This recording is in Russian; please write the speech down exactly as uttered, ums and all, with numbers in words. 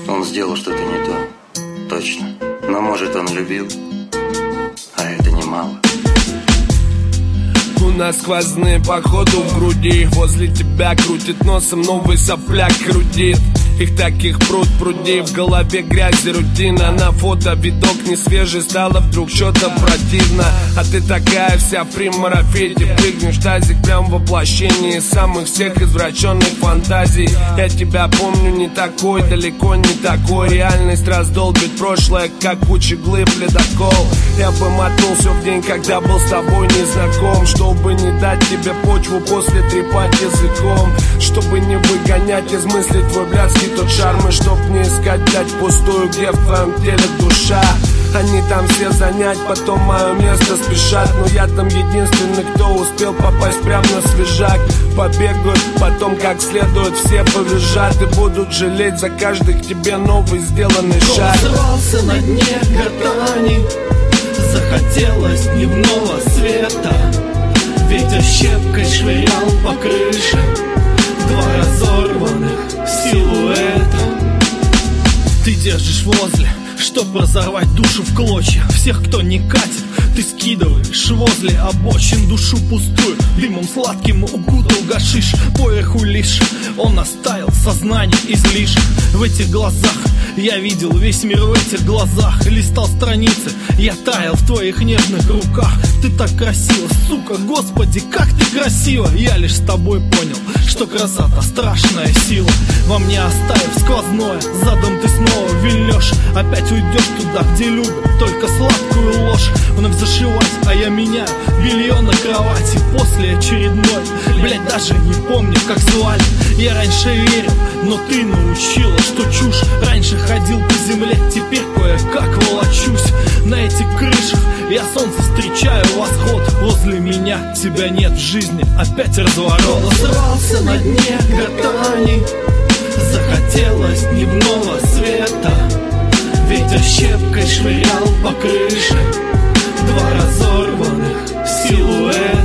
Он сделал что-то не то, точно. Но может он любил, а это немало. У нас сквозные походы в груди. Возле тебя крутит носом новый сопляк крутит. Их таких пруд пруди, в голове грязь и рутина. На фото видок не свежий, стало вдруг что-то противно. А ты такая вся при марафете, прыгнешь в тазик прям в воплощении самых всех извращенных фантазий. Я тебя помню не такой, далеко не такой. Реальность раздолбит прошлое, как куча глыб ледокол. Я бы мотнулся в день, когда был с тобой незнаком, чтобы не дать тебе почву после трепать языком, чтобы не выгонять из мысли твой блядский тот шарм, и чтоб не искать, блядь, пустую, где в твоем теле душа. Они там все занять, потом мое место спешат, но я там единственный, кто успел попасть прямо на свежак. Побегают, потом как следует все повизжат и будут жалеть за каждый к тебе новый сделанный шаг. Взорвался на дне гортани, захотелось дневного света. Ветер щепкой швырял по крыше два разорванных силуэта. Ты держишь возле, чтоб разорвать душу в клочья. Всех, кто не катит, ты скидываешь возле обочин. Душу пустую, дымом сладким укутал гашиш. Поверху лишь он оставил сознание излишек. В этих глазах я видел весь мир, в этих глазах листал страницы, я таял в твоих нежных руках. Ты так красива, сука, господи, как ты красива. Я лишь с тобой понял, что красота страшная сила. Во мне оставив сквозное, задом ты снова вильнешь. Опять уйдешь туда, где любят только сладкую ложь. Вновь зашивать, а я меняю белье на кровати после очередной. Блять, даже не помню, как звали. Я раньше верил, но ты научила, что чушь. Раньше ходил по земле, теперь кое-как волочусь. На этих крышах я солнце встречаю, восход. Возле меня тебя нет в жизни, опять разворот. Срался на дне гортани, захотелось дневного света. Ветер щепкой швырял по крыше два разорванных силуэта.